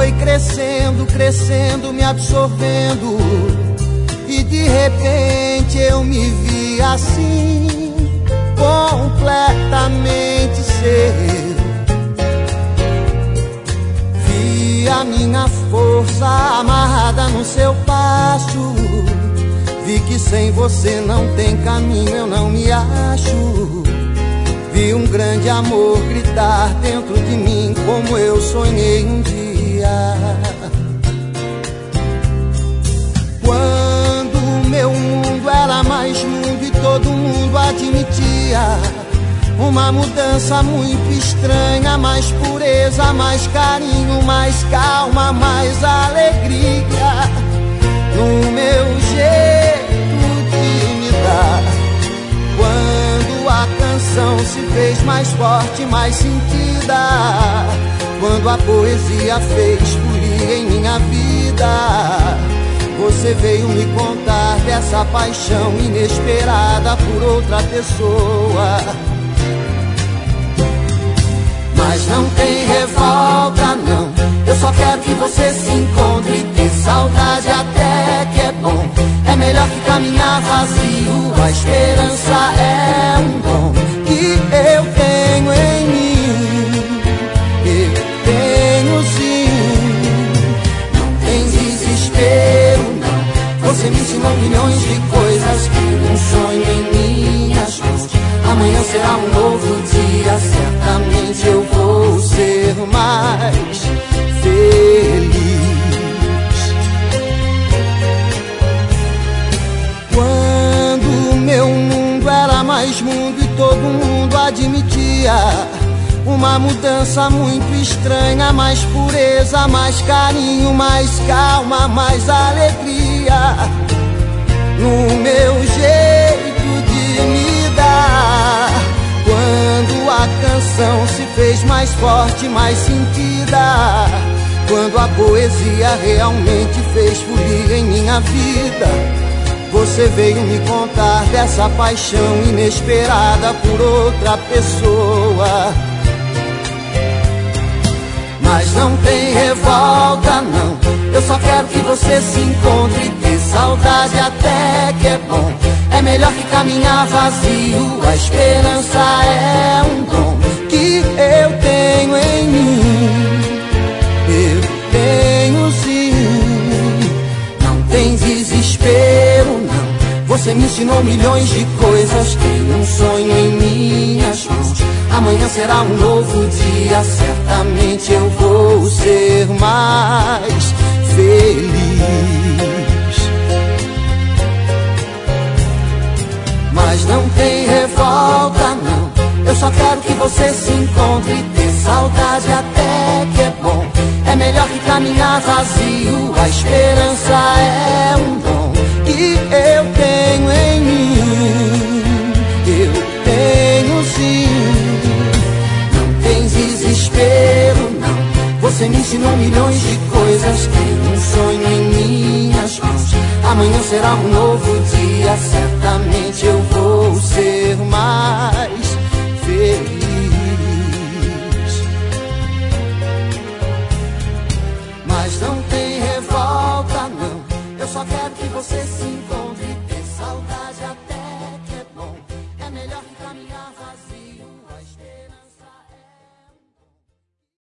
foi crescendo, crescendo, me absorvendo, e de repente eu me vi assim, completamente seu. Vi a minha força amarrada no seu passo, vi que sem você não tem caminho, eu não me acho. Vi um grande amor gritar dentro de mim, como eu sonhei um dia. Quando o meu mundo era mais mundo e todo mundo admitia uma mudança muito estranha, mais pureza, mais carinho, mais calma, mais alegria no meu jeito de me dar. Quando a canção se fez mais forte, mais sentida, quando a poesia fez fluir em minha vida, você veio me contar dessa paixão inesperada por outra pessoa. Mas não tem revolta não, eu só quero que você se encontre. Ter saudade até que é bom, é melhor que caminhar vazio. A esperança é um dom que eu tenho em mim, eu tenho sim. Não tem desespero não, você me ensinou milhões de coisas que um sonho em minhas mãos. Amanhã será um novo dia, certamente eu vou ser mais feliz. Quando o meu mundo era mais mundo e todo mundo admitia uma mudança muito estranha, mais pureza, mais carinho, mais calma, mais alegria no meu jeito de me dar. Quando a canção se fez mais forte, mais sentida, quando a poesia realmente fez fluir em minha vida, você veio me contar dessa paixão inesperada por outra pessoa. Mas não tem revolta não, eu só quero que você se encontre. Ter saudade até que é bom, é melhor que caminhar vazio. A esperança é um dom que eu tenho em mim, eu tenho sim. Não tem desespero não, você me ensinou milhões de coisas. Tenho um sonho em minhas mãos, amanhã será um novo dia, certamente eu vou ser mais feliz. Mas não tem revolta não, eu só quero que você se encontre. Ter saudade até que é bom, é melhor que caminhar vazio. A esperança é um dom que eu tenho em mim, eu tenho sim. Não tem desespero não, você me ensinou milhões de coisas. Tenho um sonho em minhas mãos, amanhã será um novo dia, certamente eu vou ser mais